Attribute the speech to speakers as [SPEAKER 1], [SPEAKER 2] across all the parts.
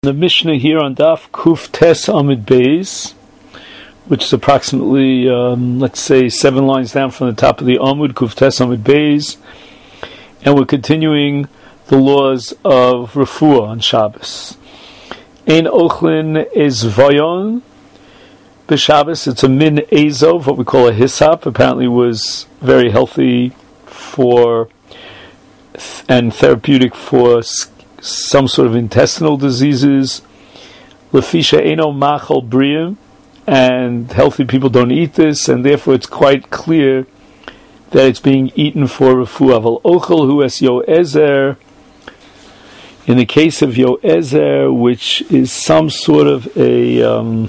[SPEAKER 1] The Mishnah here on Daf Kuf Tes Amid Beis, which is approximately, let's say, 7 lines down from the top of the Amud, Kuf Tes Amid Beis, and we're continuing the laws of Refuah on Shabbos. Ein Ochlin is Vayon. B'Shabbos, it's a min Ezov, what we call a Hyssop. Apparently was very healthy for and therapeutic for some sort of intestinal diseases. Lefisha eno machal briim, and healthy people don't eat this, and therefore it's quite clear that it's being eaten for refuah. Aval ochel hu es yoezer. In the case of yoezer, which is some sort of a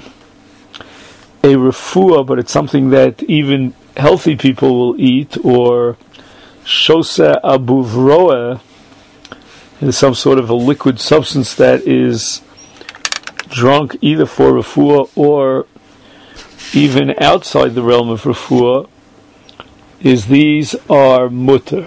[SPEAKER 1] refuah, but it's something that even healthy people will eat, or shoseh abuvroeh, is some sort of a liquid substance that is drunk either for refuah or even outside the realm of refuah, is these are mutter.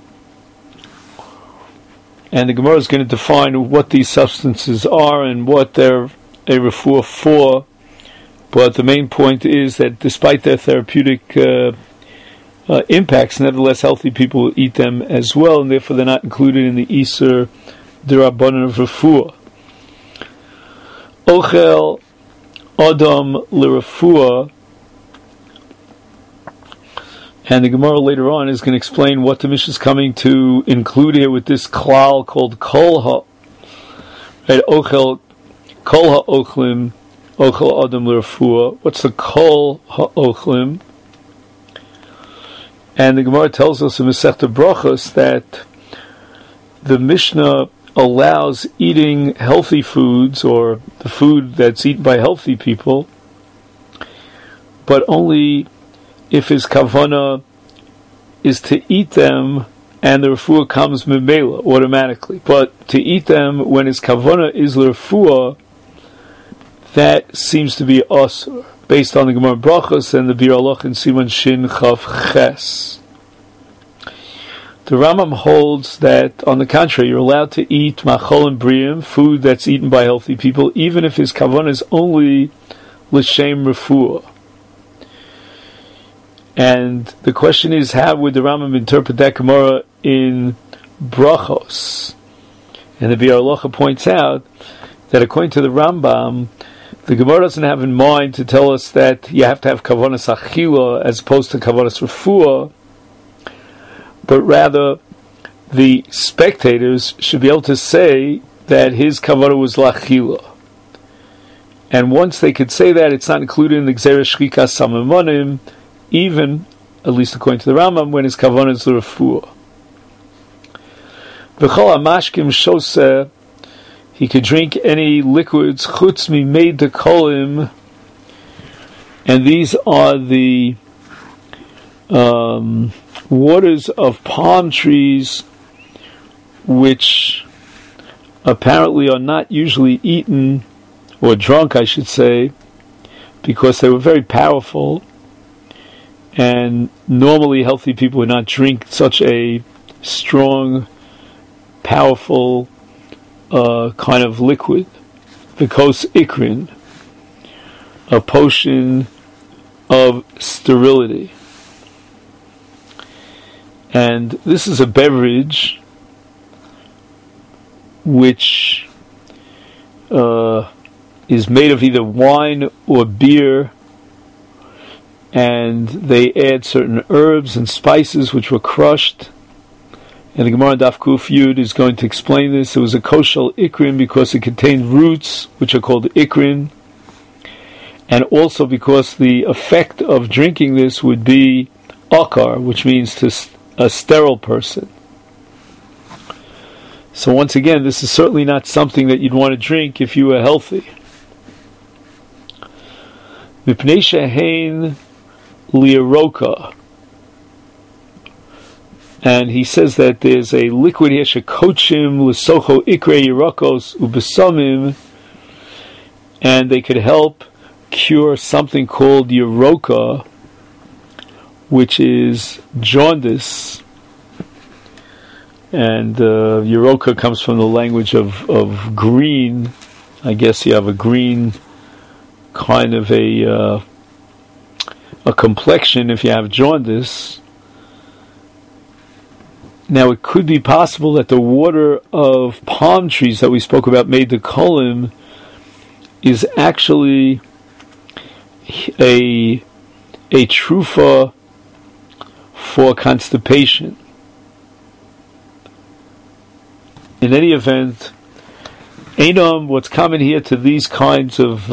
[SPEAKER 1] And the Gemara is going to define what these substances are and what they're a refuah for, but the main point is that despite their therapeutic impacts, nevertheless healthy people will eat them as well, and therefore they're not included in the Iser D'Rabbanan of Refuah. Ochel Adam L'Refuah, and the Gemara later on is going to explain what the Mishnah is coming to include here with this klal called Kol Ha, right? Ochel Kol HaOchlim Ochel Adam L'Refuah. What's the Kol HaOchlim? And the Gemara tells us in Masechta Brachos that the Mishnah allows eating healthy foods, or the food that's eaten by healthy people, but only if his kavanah is to eat them and the refuah comes memela automatically. But to eat them when his kavanah is refuah, that seems to be asur, based on the Gemara Brachos and the Bir Alach in Siman Shin Chav Ches. The Rambam holds that, on the contrary, you're allowed to eat machol and briim, food that's eaten by healthy people, even if his kavanah is only l'shem refuah. And the question is, how would the Rambam interpret that Gemara in Brachos? And the Bir Alach points out that according to the Rambam, the Gemara doesn't have in mind to tell us that you have to have kavanas achila as opposed to kavanas refuah, but rather the spectators should be able to say that his kavanah was lachila. And once they could say that, it's not included in the Gzeira Shchikas Samamonim, even, at least according to the Rambam, when his kavanah is refuah. V'chol amashkim shoseh, he could drink any liquids, chutz mi mei dekolim, and these are the waters of palm trees, which apparently are not usually eaten, or drunk, I should say, because they were very powerful, and normally healthy people would not drink such a strong, powerful kind of liquid. Because ikrin, a potion of sterility. And this is a beverage which is made of either wine or beer, and they add certain herbs and spices which were crushed. And the Gemara Daf Kuf Yud is going to explain this. It was a koshel ikrin because it contained roots which are called ikrin, and also because the effect of drinking this would be akar, which means to a sterile person. So once again, this is certainly not something that you'd want to drink if you were healthy. Mipnei shehein liaroka. And he says that there's a liquid here, shekochim l'socho ikre yirakos ubesamim, and they could help cure something called yiroka, which is jaundice, and Yeroka comes from the language of green, I guess you have a green kind of a complexion if you have jaundice. Now it could be possible that the water of palm trees that we spoke about, made the kolim, is actually a trufa for constipation. In any event, what's common here to these kinds of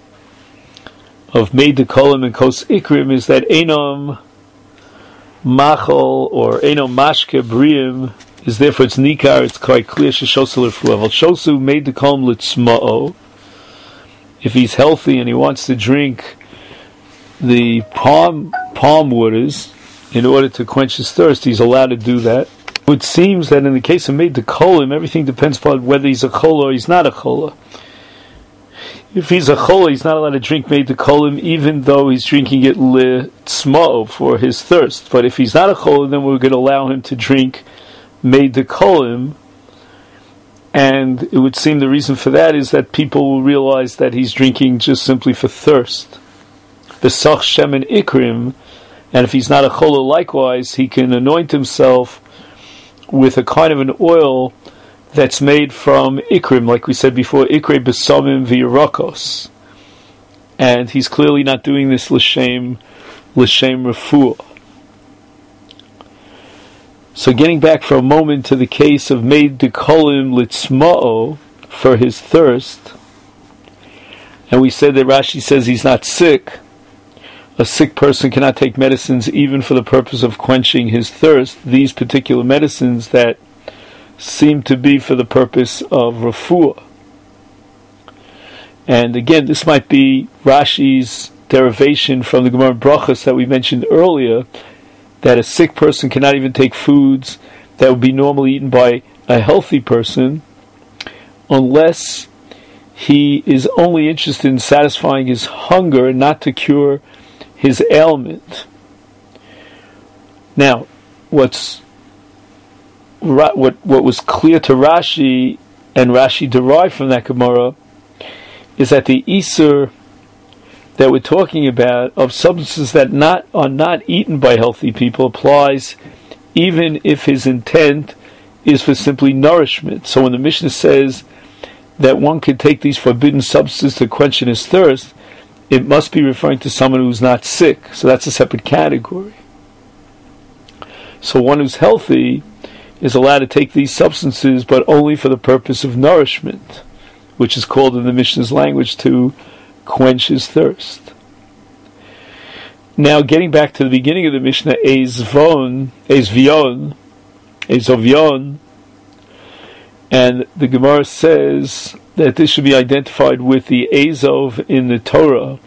[SPEAKER 1] made the kolim and kos ikrim is that enam machol or enam mashke briim is therefore it's nikar, it's quite clear sheshosel refuah. Shosu made the kolim litzma'o. If he's healthy and he wants to drink the palm waters in order to quench his thirst, he's allowed to do that. It seems that in the case of made the kolim, everything depends upon whether he's a chola or he's not a chola. If he's a chola, he's not allowed to drink made the kolim, even though he's drinking it litzma'o for his thirst. But if he's not a chola, then we're going to allow him to drink made the kolim. And it would seem the reason for that is that people will realize that he's drinking just simply for thirst. Besach shemen ikrim, and if he's not a chola likewise, he can anoint himself with a kind of an oil that's made from ikrim, like we said before, ikre besamim v'yirakos. And he's clearly not doing this l'shem refuah. So getting back for a moment to the case of made the kolim litzma'o, for his thirst, and we said that Rashi says he's not sick. A sick person cannot take medicines even for the purpose of quenching his thirst. These particular medicines that seem to be for the purpose of refuah. And again, this might be Rashi's derivation from the Gemara Brachos that we mentioned earlier, that a sick person cannot even take foods that would be normally eaten by a healthy person unless he is only interested in satisfying his hunger, not to cure his ailment. Now, what was clear to Rashi, and Rashi derived from that Gemara, is that the Isur that we're talking about of substances that are not eaten by healthy people applies even if his intent is for simply nourishment. So when the Mishnah says that one could take these forbidden substances to quench his thirst, it must be referring to someone who's not sick. So that's a separate category. So one who's healthy is allowed to take these substances, but only for the purpose of nourishment, which is called in the Mishnah's language to quench his thirst. Now, getting back to the beginning of the Mishnah, Ezovyon, and the Gemara says that this should be identified with the Ezov in the Torah,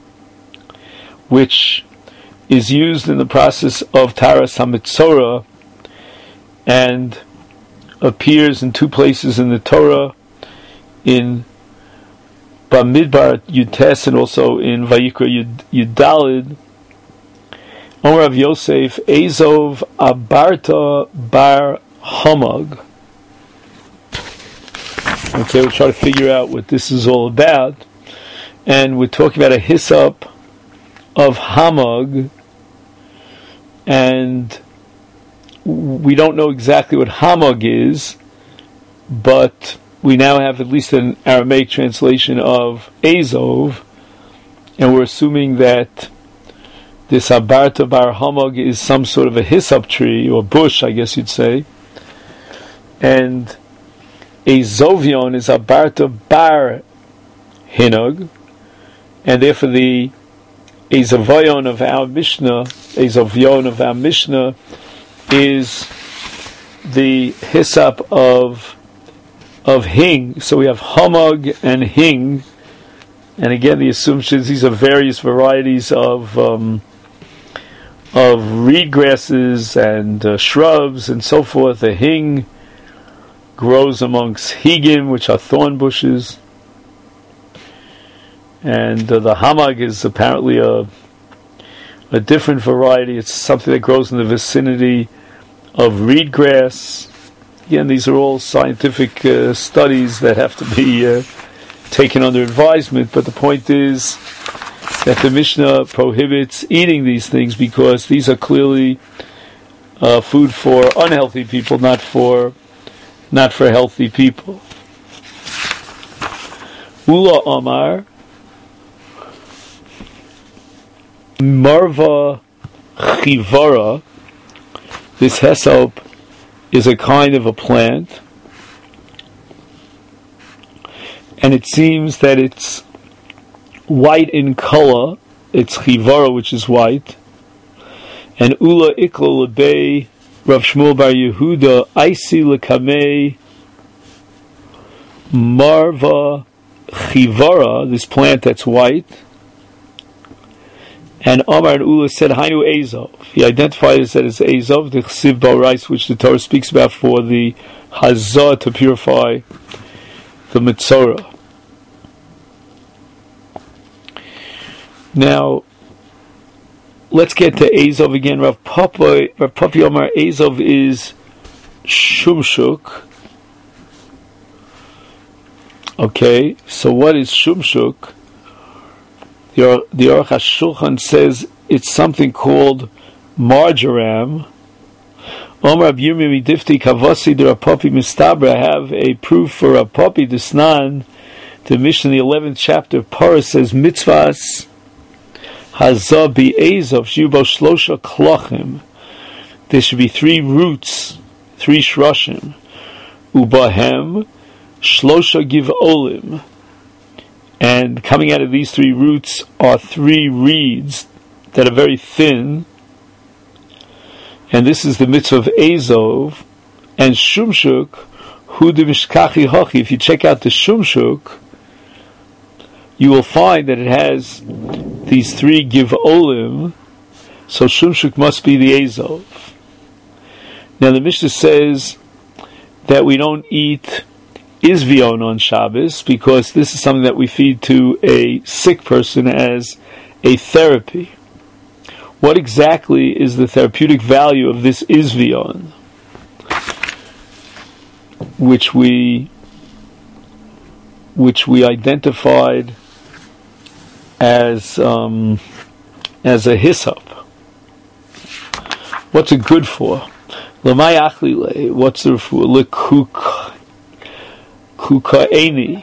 [SPEAKER 1] which is used in the process of Taras HaMetzora and appears in two places in the Torah, in Bamidbar Yutes and also in Vayikra Yudalid. Omer Rav Yosef, Ezov Abarta Bar Hamag. Okay, we'll try to figure out what this is all about. And we're talking about a hyssop of Hamag, and we don't know exactly what Hamag is, but we now have at least an Aramaic translation of Ezov, and we're assuming that this Abarta Bar Hamag is some sort of a hyssop tree, or bush, I guess you'd say. And Ezovyon is Abarta Bar Hinog, and therefore the Ezovyon of our Mishnah is the hyssop of Hing. So we have Hamag and Hing, and again the assumption is these are various varieties of reed grasses and shrubs and so forth. The Hing grows amongst Higim, which are thorn bushes, and the Hamag is apparently a different variety. It's something that grows in the vicinity of reed grass. Again, these are all scientific studies that have to be taken under advisement, but the point is that the Mishnah prohibits eating these things because these are clearly food for unhealthy people, not for healthy people. Ula Omar Marva Chivara. This hyssop is a kind of a plant, and it seems that it's white in color. It's chivara, which is white. And ula ikla lebei Rav Shmuel bar Yehuda Aisi lekamei marva chivara, this plant that's white. And Omar and Ula said, Hainu Ezov. He identified it as Ezov, the Chsiv Ba'Rais, which the Torah speaks about for the Hazah to purify the Metzorah. Now, let's get to Ezov again. Rav Papi Omar, Ezov is Shumshuk. Okay, so what is Shumshuk? The Aruch HaShulchan says it's something called marjoram. Omar Rab Yirmiyah Midifti Kavasi de Rapapi Mistabra. I have a proof for Rapapi Desnan. The Mishnah in the 11th chapter of Parah says mitzvahs hazah bi'ezov shiyubo shlosha klochim. There should be 3 roots, 3 shroshim. Ubahem shlosha givolim. And coming out of these 3 roots are 3 reeds that are very thin. And this is the mitzvah of Ezov. And Shumshuk, hu de mishkachi hochi. If you check out the Shumshuk, you will find that it has these 3 givolim. So Shumshuk must be the Ezov. Now the Mishnah says that we don't eat Izvion on Shabbos because this is something that we feed to a sick person as a therapy. What exactly is the therapeutic value of this Izvion, which we identified as a hyssop? What's it good for? Lamai achlile. What's it for? Lekuk. Kukaeni.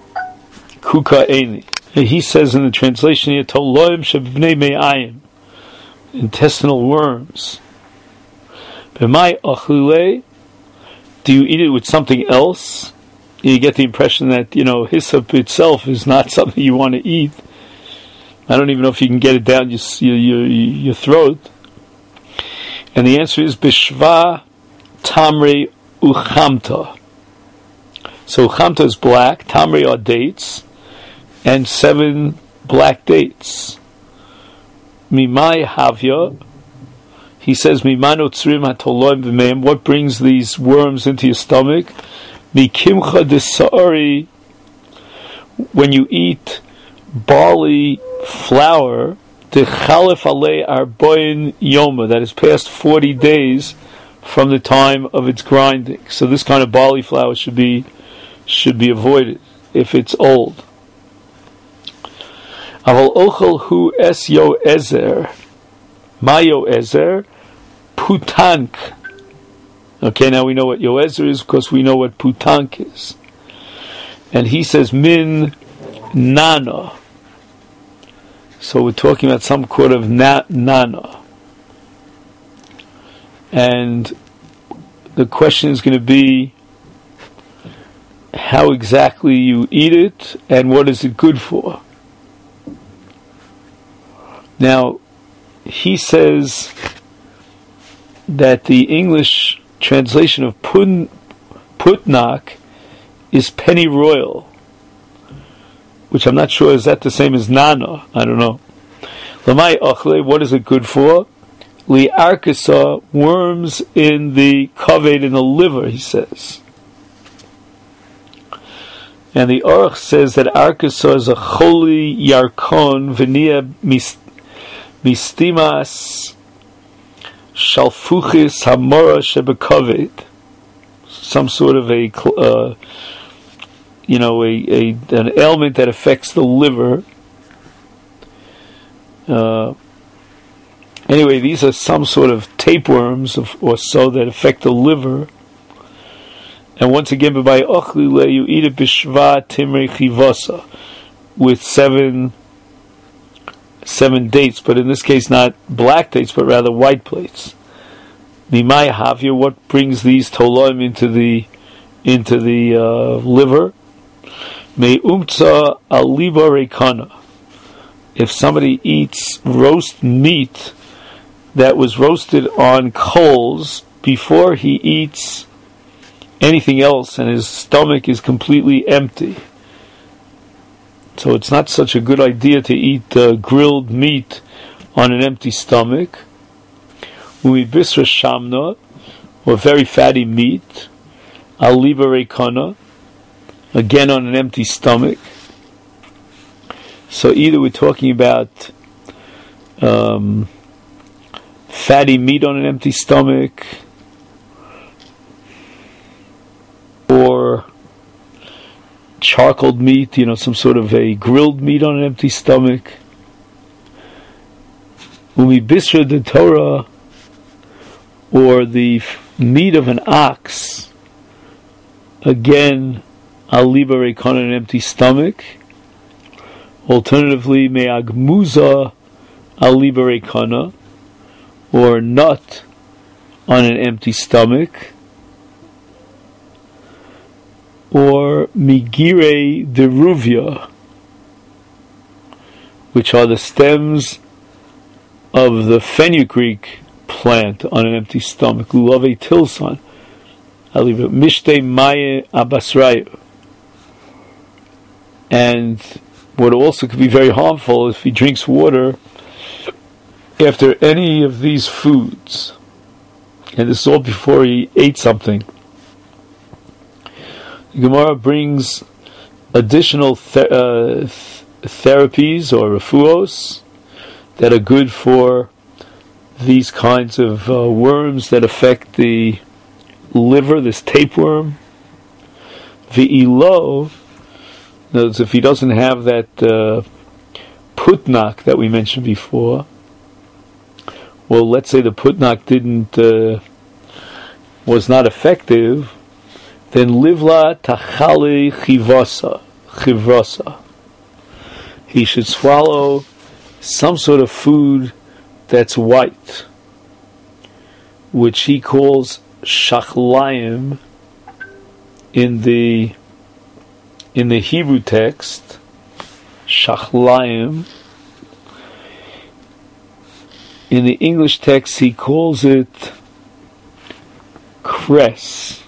[SPEAKER 1] He says in the translation here, Toloim shebnei me'ayim, intestinal worms. B'mai achlile. Do you eat it with something else? You get the impression that, hyssop itself is not something you want to eat. I don't even know if you can get it down your throat. And the answer is Bishva Tamri Uchamta. So Uchamta is black, Tamri are dates, and 7 black dates. Mimai Havya, he says, Mimano Tzrim HaToloim V'meim, what brings these worms into your stomach? Mikimcha Desa'ari, when you eat barley flour, Techalef Alei Arboin Yoma, that is past 40 days from the time of its grinding. So this kind of barley flour should be avoided if it's old. Aval ochel hu es yo ezer, ma yo ezer, putank. Okay, now we know what yo ezer is because we know what putank is. And he says min nana. So we're talking about some kind of nana. And the question is going to be how exactly you eat it and what is it good for. Now, he says that the English translation of putnak is pennyroyal, which I'm not sure, is that the same as nana? I don't know. Lamai achle, what is it good for? Li arkasa, worms in the kaved, in the liver, he says. And the Aruch says that arkasa is a choli yarkon v'nia mistimas shalfuchis hamora shebekaved, some sort of a an ailment that affects the liver. Anyway, these are some sort of tapeworms or so that affect the liver. And once again, by ochlile, you eat it b'shva timrei chivasa, with seven dates, but in this case not black dates, but rather white plates. Mimai havir, what brings these toloim into the liver? Me umtza aliba rekana. If somebody eats roast meat that was roasted on coals before he eats anything else, and his stomach is completely empty, so it's not such a good idea to eat grilled meat on an empty stomach. Umibisra shamna, or very fatty meat, aliba rekana, again on an empty stomach. So either we're talking about fatty meat on an empty stomach, or charcoal meat, some sort of a grilled meat on an empty stomach. Umibisra de Torah, or the meat of an ox, again, aliba rekana, on an empty stomach. Alternatively, me'agmuza aliba rekana, or nut on an empty stomach. Or migire deruvia, which are the stems of the fenugreek plant on an empty stomach. Lulave tilsan, aliba mishte maye abasrayu. And what also could be very harmful if he drinks water after any of these foods, and this is all before he ate something. The Gemara brings additional therapies or refuos that are good for these kinds of worms that affect the liver, this tapeworm. Ve'ilo, in other words, if he doesn't have that putnak that we mentioned before, well, let's say the putnak was not effective, then livla tachali chivrasa. He should swallow some sort of food that's white, which he calls shachlayim in the Hebrew text. Shachlayim. In the English text, he calls it cress,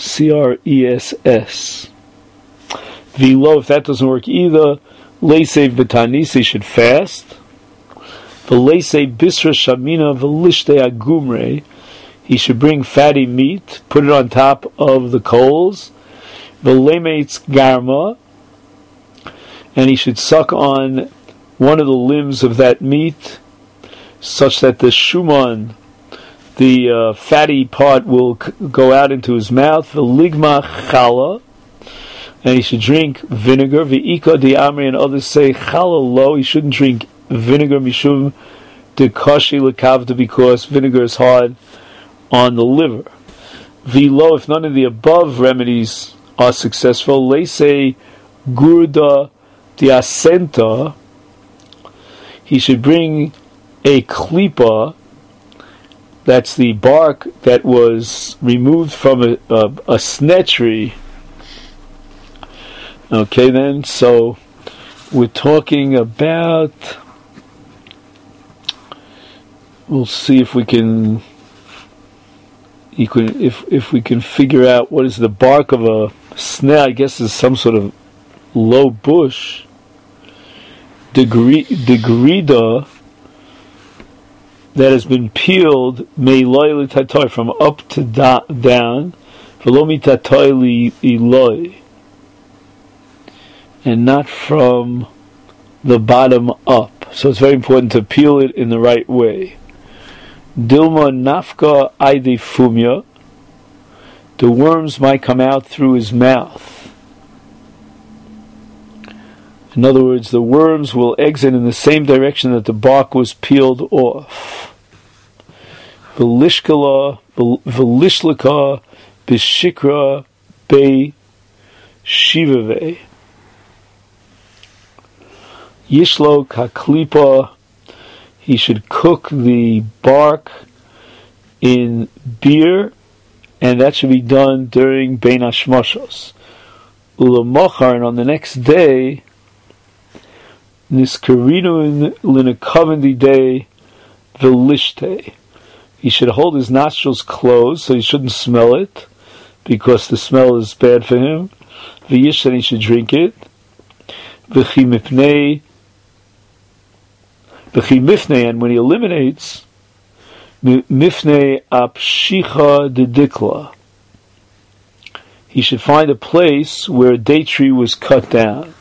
[SPEAKER 1] cress. V'lo, if that doesn't work either, leisei b'tanis, he should fast. V'leisei bisra shamina v'lishte agumre, he should bring fatty meat, put it on top of the coals. V'lemeitz garma, and he should suck on one of the limbs of that meat, such that the shuman, the fatty part, will go out into his mouth. V'ligma chala, and he should drink vinegar. V'ika di'amri, and others say chala lo, he shouldn't drink vinegar mishum dekashi lekavta, because vinegar is hard on the liver. V'lo, if none of the above remedies are successful, leisei gurda diasenta, he should bring a klipa, that's the bark that was removed from a sneh tree. Okay, then, so we're talking about, we'll see if we can, if we can figure out what is the bark of a sneh. I guess is some sort of low bush. Degrida, that has been peeled, from up to down, and not from the bottom up. So it's very important to peel it in the right way. Dilma nafka aide fumya, the worms might come out through his mouth. In other words, the worms will exit in the same direction that the bark was peeled off. V'lishlaka b'shikra be shivave. Yishlo kaklipa. He should cook the bark in beer, and that should be done during Bein Hashmashos. Ulamachar, and on the next day, Niskarinu linakavandi day velishte. He should hold his nostrils closed, so he shouldn't smell it, because the smell is bad for him. V'yish, and he should drink it. V'chi mipnei, and when he eliminates, mifnei apshicha dedikla, he should find a place where a date tree was cut down.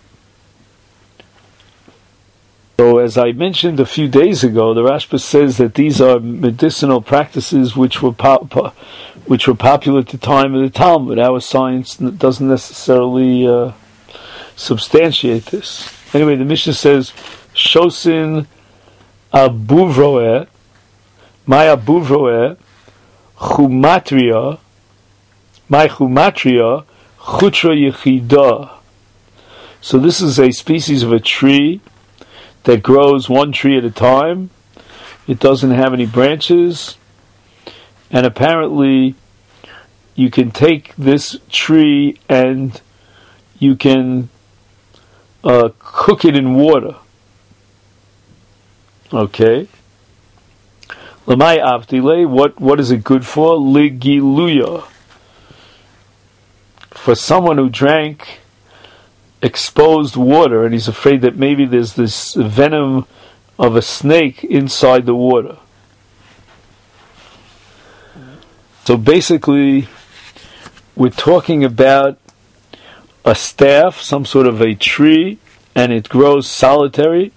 [SPEAKER 1] So, as I mentioned a few days ago, the Rashba says that these are medicinal practices which were popular at the time of the Talmud. Our science doesn't necessarily substantiate this. Anyway, the Mishnah says, Shosin abuvroeh, my abuvroeh, chumatria, my chumatria, chutra yechida. So this is a species of a tree that grows one tree at a time. It doesn't have any branches, and apparently you can take this tree and you can cook it in water. Okay. Lamai avdile, what is it good for? Ligiluya. For someone who drank exposed water and he's afraid that maybe there's this venom of a snake inside the water. So basically, we're talking about a staff, some sort of a tree, and it grows solitary,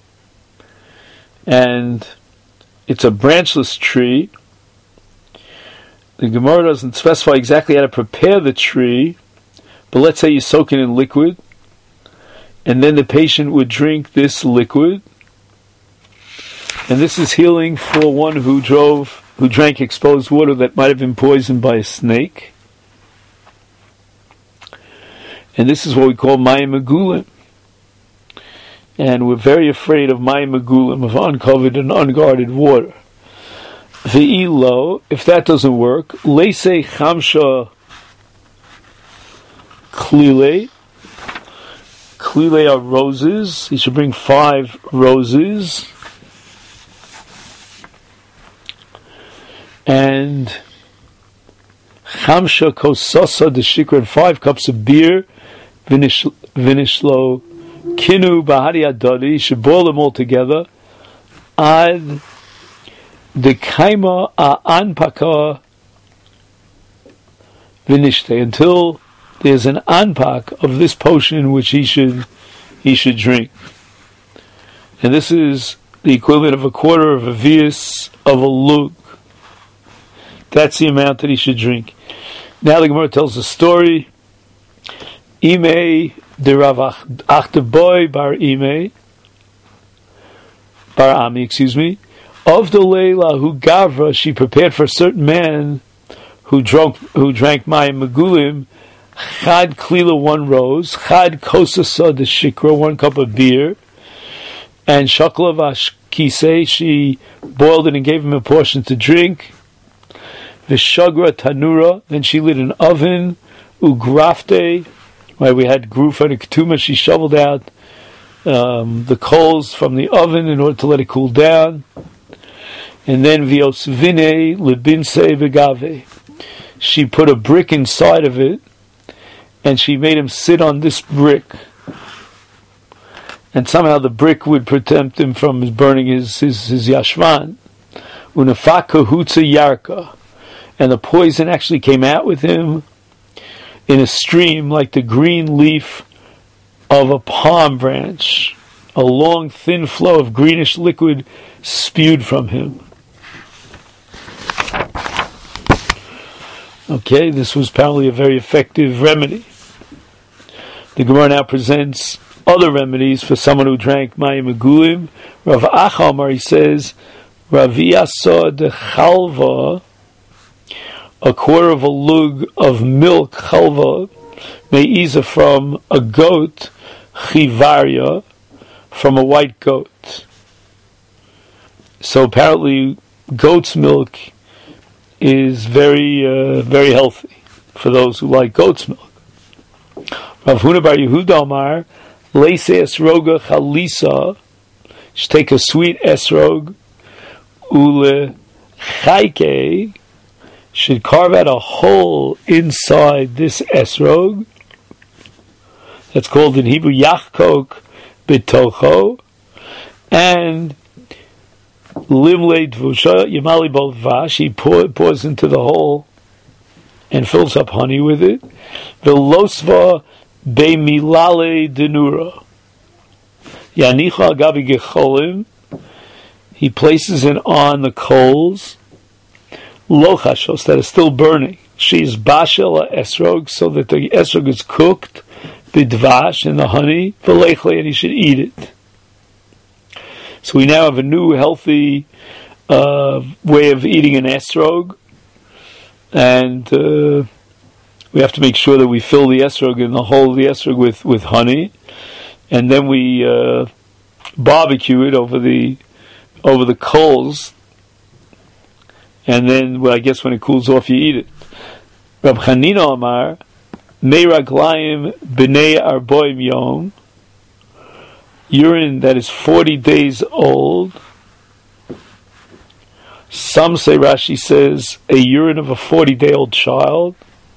[SPEAKER 1] and it's a branchless tree. The Gemara doesn't specify exactly how to prepare the tree, but let's say you soak it in liquid, and then the patient would drink this liquid, and this is healing for one who drank exposed water that might have been poisoned by a snake. And this is what we call Mayim Megulim. And we're very afraid of Mayim Megulim, of uncovered and unguarded water. Ve'ilo, if that doesn't work, Leisei Chamsha Klile. Klile are roses. He should bring 5 roses. And Chamsha Kosasa de Shikra, 5 cups of beer. Vinishlo Kinu Bahari Adadi. He should boil them all together. Ad the Kaima Anpaka Vinishte, until there's an anpak of this potion which he should drink. And this is the equivalent of a quarter of a vias of a lug. That's the amount that he should drink. Now the Gemara tells the story. Imei de Rav Achtaboy bar Imei bar Ami, of the Leila who Gavra, she prepared for a certain man who drank Mayim Megulim, Chad Klila 1 rose, Chad Kosasa de Shikra 1 cup of beer, and Shaklavash Kisei, she boiled it and gave him a portion to drink. Vishagra Tanura, then she lit an oven. Ugrafte, where we had Grufa and Ketuma, she shoveled out the coals from the oven in order to let it cool down. And then Viosvine Libinse Vigave, she put a brick inside of it, and she made him sit on this brick. And somehow the brick would protect him from burning his yashvan. Unafaka Hutza Yarka. And the poison actually came out with him in a stream like the green leaf of a palm branch. A long, thin flow of greenish liquid spewed from him. Okay, this was apparently a very effective remedy. The Gemara now presents other remedies for someone who drank mayim megulim. Rav Acha Amar, he says, Ravi Asa de Chalva, a quarter of a lug of milk, chalva, me'iza from a goat, chivarya, from a white goat. So apparently goat's milk is very healthy for those who like goat's milk. Rav Huna bar Yehuda Amar, Leise esroga chalisa, should take a sweet esrog, ule chayke, should carve out a hole inside this esrog. That's called in Hebrew yachkok bitocho, and limle dvusha yamali bol vash, he pours into the hole and fills up honey with it. Velosva beimilale denura yanicha agabi gecholim, he places it on the coals, lochashos, that is still burning. She is bashel esrog, so that the esrog is cooked, bidvash, in the honey, v'lechle, and he should eat it. So we now have a new healthy way of eating an esrog, and we have to make sure that we fill the esrog in the whole of the esrog with honey, and then we barbecue it over the coals, and then, well, I guess when it cools off, you eat it. Rab Chanina Amar, Mei Raglayim B'nei Arboim Yom, urine that is 40 days old. Some say, Rashi says, a urine of a 40-day-old child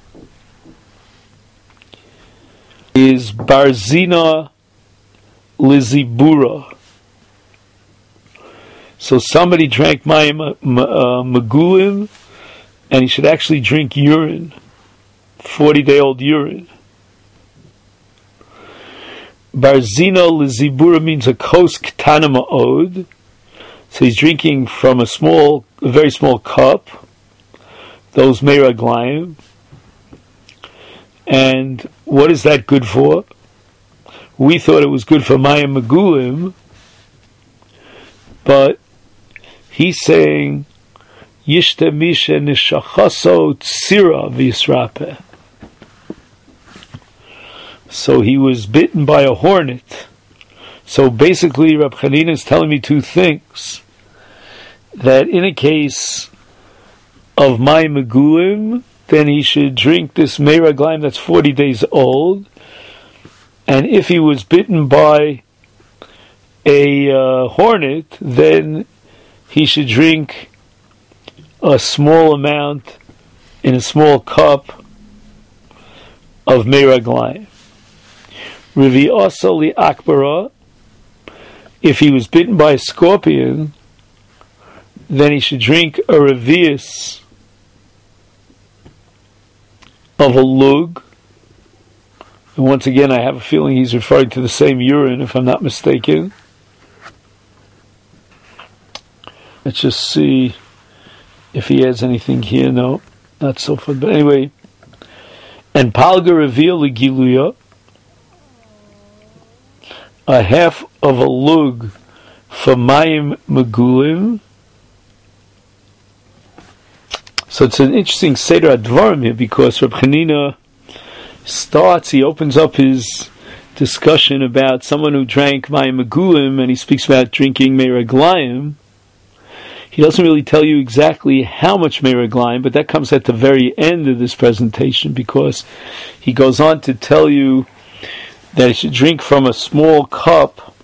[SPEAKER 1] is Barzina Lizibura. So somebody drank mayim megulim, and he should actually drink urine, 40-day-old urine. Barzina lizibura means a kos ktana ma'od. So he's drinking from a very small cup, those meraglayim. And what is that good for? We thought it was good for mayim megulim, but he's saying, Yishte Misha Nishachaso Tsira Visrape. So he was bitten by a hornet. So basically, Rab Chanina is telling me two things. That in a case of mayim megulim, then he should drink this meraglayim that's 40 days old. And if he was bitten by a hornet, then he should drink a small amount in a small cup of meraglayim. Revi Osali Akbara, if he was bitten by a scorpion, then he should drink a revius of a lug. And once again, I have a feeling he's referring to the same urine, if I'm not mistaken. Let's just see if he has anything here. No, not so far. But anyway, and palga reveal giluya, a half of a lug for mayim megulim. So it's an interesting seder advarim here, because Reb Chanina he opens up his discussion about someone who drank mayim megulim, and he speaks about drinking meraglayim. He doesn't really tell you exactly how much meraglayim, but that comes at the very end of this presentation, because he goes on to tell you that he should drink from a small cup,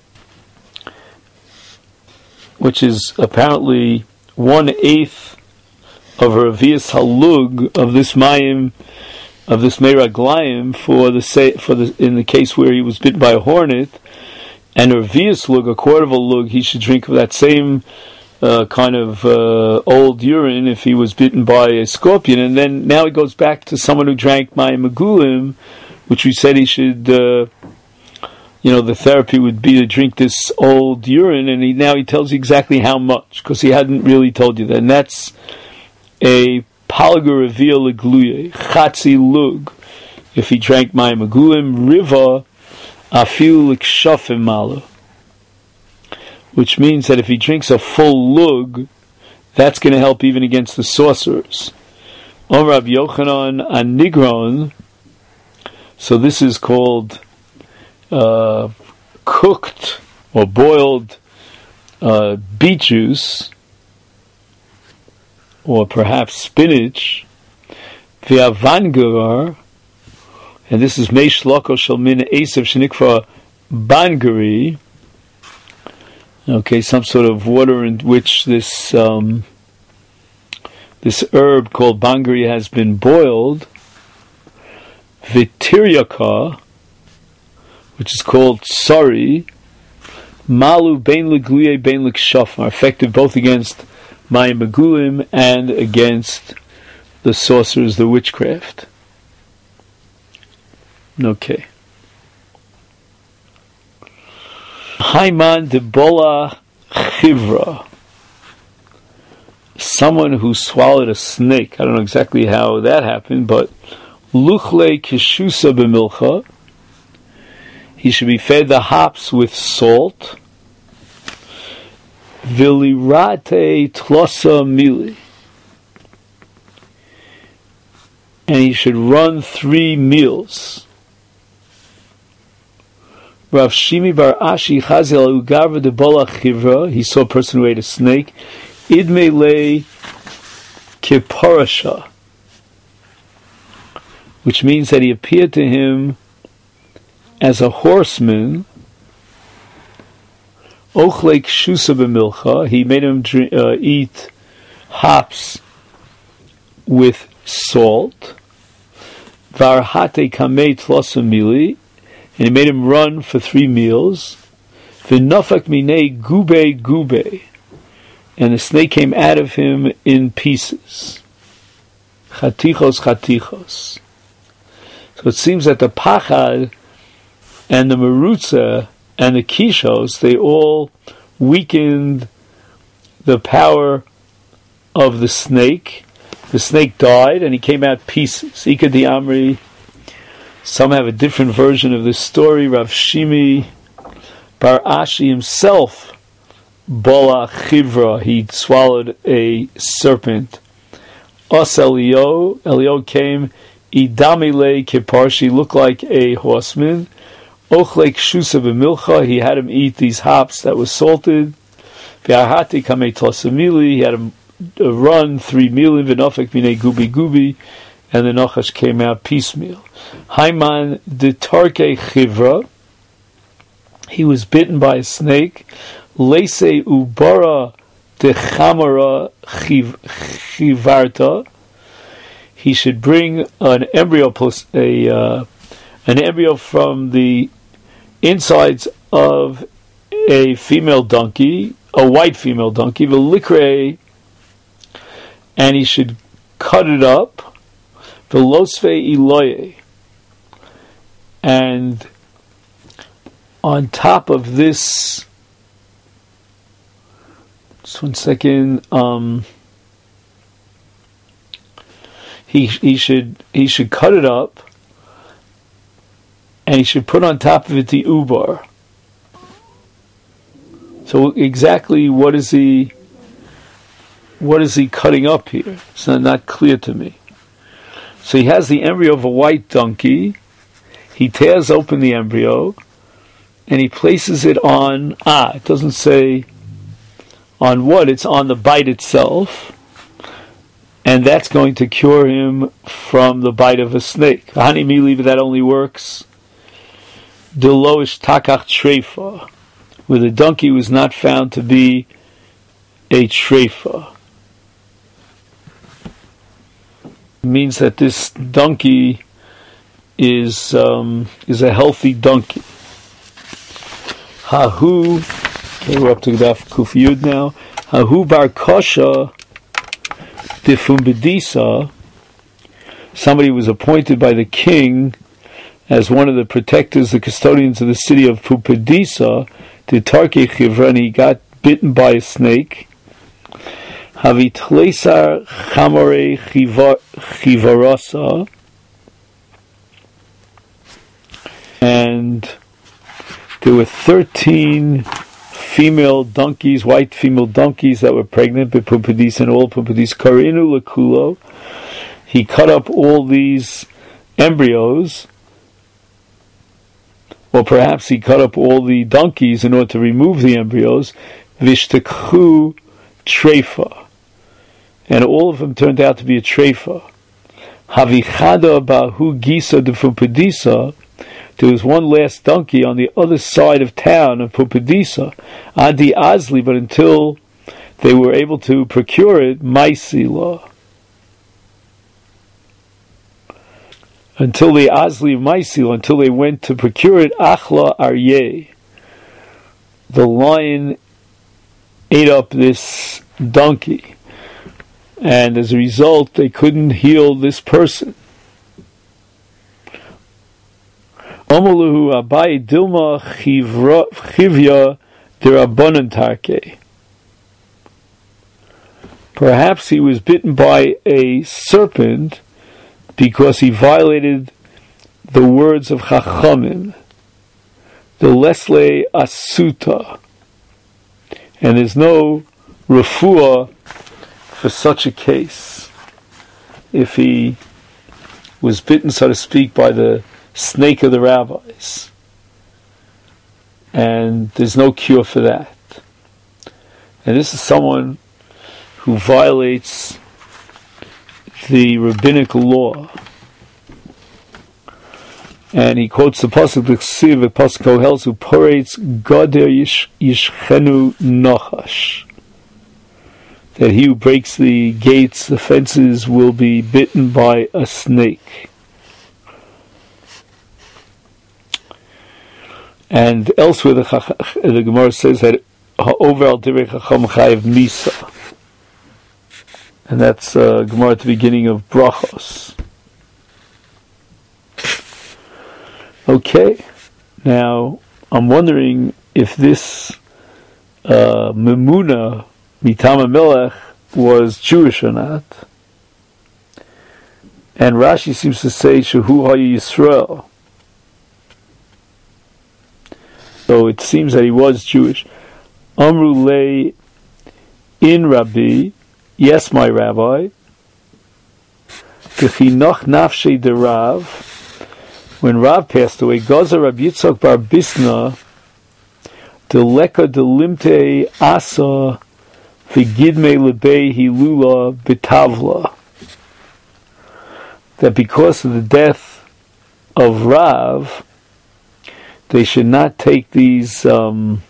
[SPEAKER 1] which is apparently 1/8 of a revius halug of this mayim, of this meraglayim, in the case where he was bitten by a hornet, and a revius lug, a quarter of a lug, he should drink of that same kind of old urine if he was bitten by a scorpion. And then now he goes back to someone who drank mayim megulim, which we said he should, the therapy would be to drink this old urine, and now he tells you exactly how much, because he hadn't really told you that. And that's a palga reveal legluye, chatzi lug, if he drank mayim megulim. Riva Afiu likshafim malu, which means that if he drinks a full lug, that's going to help even against the sorcerers. Rab Yochanan anigron. So this is called cooked or boiled beet juice, or perhaps spinach. V'avangarar, and this is meish loko shel min esav shenikva bangari. Okay, some sort of water in which this this herb called bangari has been boiled. Vitiryaka, which is called sari. Malu bein legluye bein lekshafim, are effective both against mayim megulim and against the sorcerers, the witchcraft. Okay. Haiman de bola chivra, someone who swallowed a snake. I don't know exactly how that happened, but luchle kishusa b'milcha, he should be fed the hops with salt. Vilirate tlosa mili, and he should run 3 meals. Rav Shimi bar Ashi Chazel Ugarva de Bola Chivra, he saw a person who ate a snake. Idme le Kiparasha, which means that he appeared to him as a horseman. Ochlek Shusa b'milcha, he made him eat hops with salt. Varhate kamei tlosamili, and he made him run for 3 meals. V'nofak minei gube gube, and the snake came out of him in pieces. Chatichos chatichos. So it seems that the pachad and the merutza and the kishos, they all weakened the power of the snake. The snake died and he came out pieces. Ika di Amri. Some have a different version of this story. Rav Shimi bar Ashi himself, bola chivra, he swallowed a serpent. Os Elio came, idamile kiparshi, looked like a horseman. Ochlek shusa b'milcha, he had him eat these hops that was salted. V'ahati kamei tlosamili, he had him run 3 milim. V'nofek minei gubi gubi, and the nochash came out piecemeal. Haiman de tarke chivra, he was bitten by a snake. Leise ubara de chamara chivarta, he should bring an embryo from the insides of a female donkey, a white female donkey, velikre, and he should cut it up, velosve iloye, and on top of this, just 1 second, he should cut it up, and he should put on top of it the ubar. So exactly what is he cutting up here? It's not clear to me. So he has the embryo of a white donkey. He tears open the embryo, and he places it on. It doesn't say on what. It's on the bite itself, and that's going to cure him from the bite of a snake. Hani mili, but that only works Deloish takach treifa, where the donkey was not found to be a treifa. It means that this donkey is a healthy donkey. Hahu, okay, we're up to Daf Kuf Yud now. Hahu bar kosha defumbedisa, somebody was appointed by the king as one of the protectors, the custodians of the city of Pumbedisa, the Tarke Chivra, and he got bitten by a snake. Havitlesar chamore chivarasa, and there were 13 female donkeys, white female donkeys that were pregnant, b'pumpadis and all pumpadis, karinu lekulo. He cut up all these embryos, or perhaps he cut up all the donkeys in order to remove the embryos, vishtakhu treifa. And all of them turned out to be a treifa. Havichada bahu gisa de pumpadisa. There was one last donkey on the other side of town of Pumpadisa, Adi Azli, but until they were able to procure it, Maisila. Until the Azli of Maisila, until they went to procure it, Achla Aryeh. The lion ate up this donkey, and as a result, they couldn't heal this person. Omaluhu Abai Dilma Chivya Dirabonan Tarke. Perhaps he was bitten by a serpent because he violated the words of Chachamim, the Lesle Asuta, and there's no refuah for such a case. If he was bitten, so to speak, by the snake of the rabbis, and there's no cure for that. And this is someone who violates the rabbinical law. And he quotes the pasuk B'Ksiv, the pasuk Kohel, who porates Gader Yishchenu Nachash, that he who breaks the gates, the fences, will be bitten by a snake. And elsewhere the Gemara says that overall divrei chacham chayiv misa, and that's Gemara at the beginning of Brachos. Okay, now I'm wondering if this Memuna Mitam HaMelech was Jewish or not. And Rashi seems to say Shehu Hayi Yisrael. So it seems that he was Jewish. Amru lei in Rabbi, yes, my rabbi. K'chinoch nafshei de Rav. When Rav passed away, Gaza Rabbi Yitzchak bar Bisna, de leka de limte asa v'gidmei lebei hilula b'tavla. That because of the death of Rav, they should not take these kinds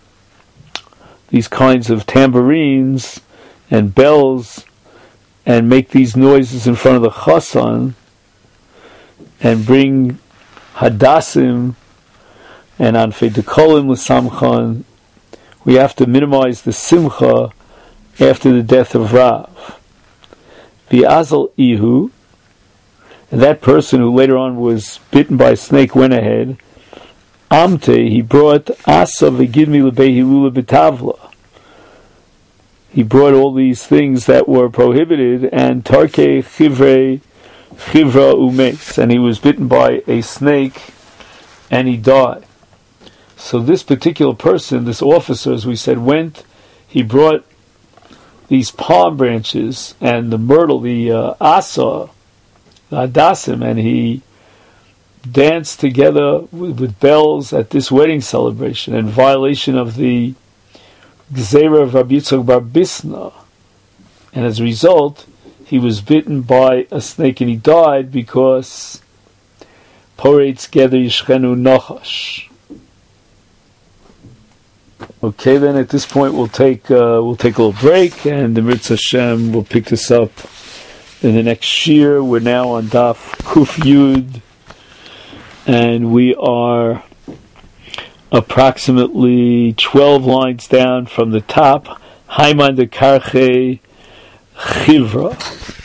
[SPEAKER 1] of tambourines and bells and make these noises in front of the chasan and bring hadassim and anfei dekolim l'samchan. We have to minimize the simcha after the death of Rav. The azal ihu, and that person who later on was bitten by a snake went ahead. Amte, he brought asa v'gidmi lebei hilula b'tavla. He brought all these things that were prohibited, and tarke chivra umes, and he was bitten by a snake, and he died. So this particular person, this officer, as we said, he brought these palm branches and the myrtle, the asa, the hadassim, and he danced together with bells at this wedding celebration in violation of the Gzeira of Rabbi Yitzchak bar Bisna. And as a result, he was bitten by a snake and he died because Poretz Geder Yishchenu Nachash. Okay, then at this point we'll take a little break, and the Mirz Hashem will pick this up in the next year. We're now on Daf Kuf Yud, and we are approximately 12 lines down from the top. Haiman de Karche Chivra.